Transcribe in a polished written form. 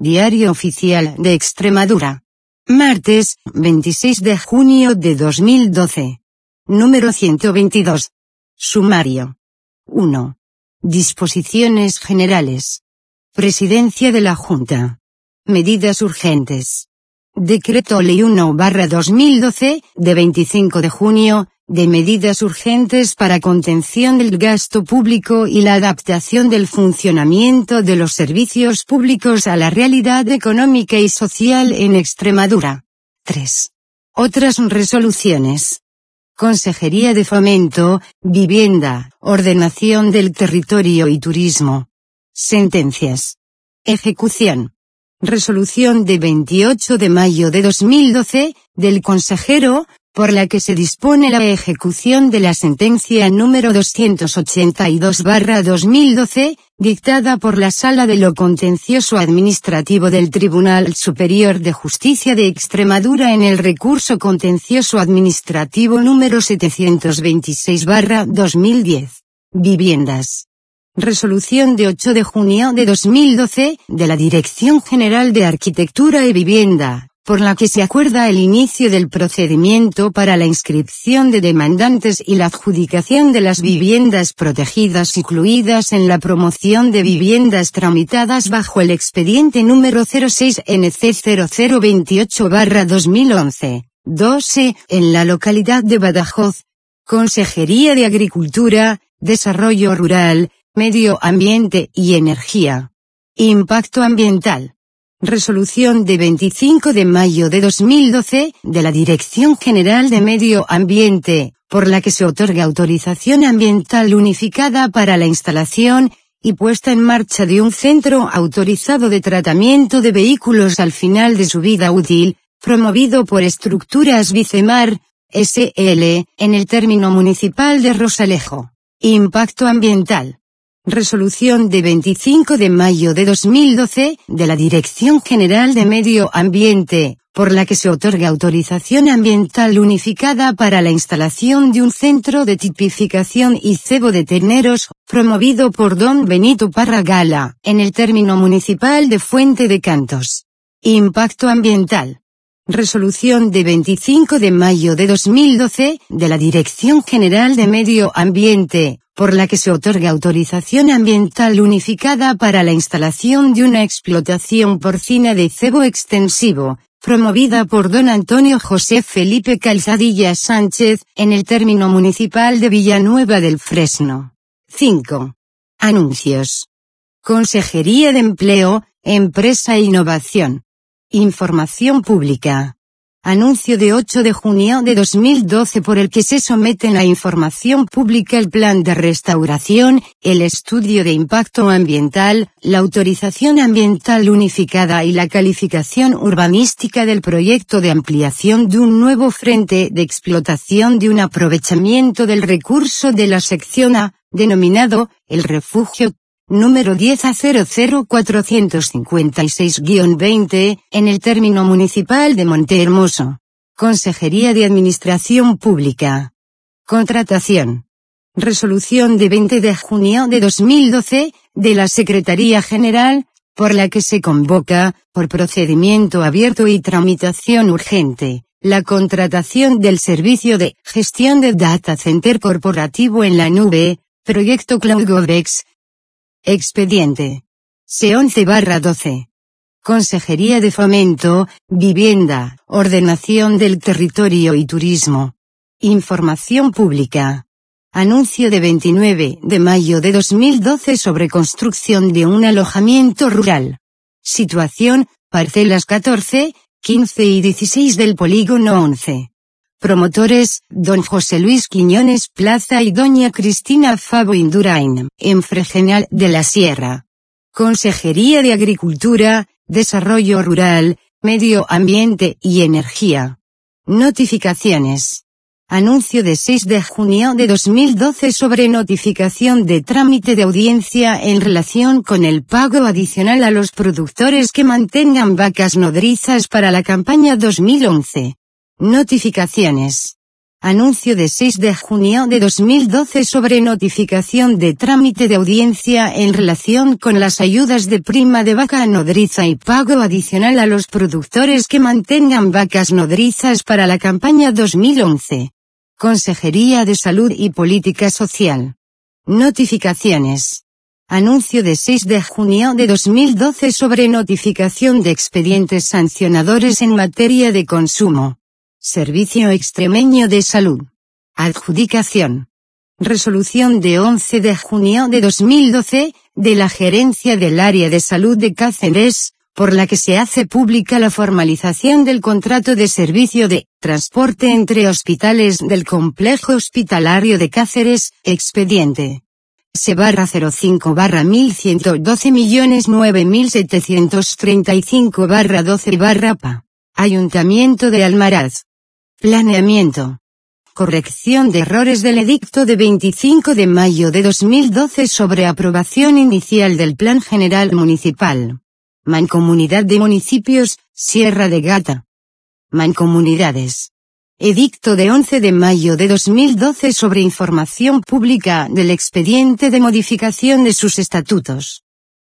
Diario Oficial de Extremadura. Martes, 26 de junio de 2012. Número 122. Sumario. 1. Disposiciones generales. Presidencia de la Junta. Medidas urgentes. Decreto Ley 1/2012, de 25 de junio, de medidas urgentes para contención del gasto público y la adaptación del funcionamiento de los servicios públicos a la realidad económica y social en Extremadura. 3. Otras resoluciones. Consejería de Fomento, Vivienda, Ordenación del Territorio y Turismo. Sentencias. Ejecución. Resolución de 28 de mayo de 2012, del consejero, por la que se dispone la ejecución de la sentencia número 282/2012, dictada por la Sala de lo Contencioso Administrativo del Tribunal Superior de Justicia de Extremadura en el recurso contencioso administrativo número 726/2010. Viviendas. Resolución de 8 de junio de 2012, de la Dirección General de Arquitectura y Vivienda, por la que se acuerda el inicio del procedimiento para la inscripción de demandantes y la adjudicación de las viviendas protegidas incluidas en la promoción de viviendas tramitadas bajo el expediente número 06NC0028/2011, 2E, en la localidad de Badajoz. Consejería de Agricultura, Desarrollo Rural, Medio Ambiente y Energía. Impacto ambiental. Resolución de 25 de mayo de 2012, de la Dirección General de Medio Ambiente, por la que se otorga autorización ambiental unificada para la instalación y puesta en marcha de un centro autorizado de tratamiento de vehículos al final de su vida útil, promovido por Estructuras Vicemar, S.L., en el término municipal de Rosalejo. Impacto ambiental. Resolución de 25 de mayo de 2012, de la Dirección General de Medio Ambiente, por la que se otorga autorización ambiental unificada para la instalación de un centro de tipificación y cebo de terneros, promovido por don Benito Parra Gala, en el término municipal de Fuente de Cantos. Impacto ambiental. Resolución de 25 de mayo de 2012, de la Dirección General de Medio Ambiente, por la que se otorga autorización ambiental unificada para la instalación de una explotación porcina de cebo extensivo, promovida por don Antonio José Felipe Calzadilla Sánchez, en el término municipal de Villanueva del Fresno. 5. Anuncios. Consejería de Empleo, Empresa e Innovación. Información pública. Anuncio de 8 de junio de 2012 por el que se someten a información pública el plan de restauración, el estudio de impacto ambiental, la autorización ambiental unificada y la calificación urbanística del proyecto de ampliación de un nuevo frente de explotación de un aprovechamiento del recurso de la sección A, denominado, el refugio número 10A00456-20, en el término municipal de Montehermoso. Consejería de Administración Pública. Contratación. Resolución de 20 de junio de 2012, de la Secretaría General, por la que se convoca, por procedimiento abierto y tramitación urgente, la contratación del servicio de gestión de Data Center corporativo en la nube, proyecto CloudGovX. Expediente. C11/12. Consejería de Fomento, Vivienda, Ordenación del Territorio y Turismo. Información pública. Anuncio de 29 de mayo de 2012 sobre construcción de un alojamiento rural. Situación, parcelas 14, 15 y 16 del polígono 11. Promotores, don José Luis Quiñones Plaza y doña Cristina Favo Indurain, en Fregenal de la Sierra. Consejería de Agricultura, Desarrollo Rural, Medio Ambiente y Energía. Notificaciones. Anuncio de 6 de junio de 2012 sobre notificación de trámite de audiencia en relación con el pago adicional a los productores que mantengan vacas nodrizas para la campaña 2011. Notificaciones. Anuncio de 6 de junio de 2012 sobre notificación de trámite de audiencia en relación con las ayudas de prima de vaca nodriza y pago adicional a los productores que mantengan vacas nodrizas para la campaña 2011. Consejería de Salud y Política Social. Notificaciones. Anuncio de 6 de junio de 2012 sobre notificación de expedientes sancionadores en materia de consumo. Servicio Extremeño de Salud. Adjudicación. Resolución de 11 de junio de 2012, de la Gerencia del Área de Salud de Cáceres, por la que se hace pública la formalización del contrato de servicio de transporte entre hospitales del Complejo Hospitalario de Cáceres, expediente C/05/1109.735/12/PA. Ayuntamiento de Almaraz. Planeamiento. Corrección de errores del edicto de 25 de mayo de 2012 sobre aprobación inicial del Plan General Municipal. Mancomunidad de Municipios, Sierra de Gata. Mancomunidades. Edicto de 11 de mayo de 2012 sobre información pública del expediente de modificación de sus estatutos.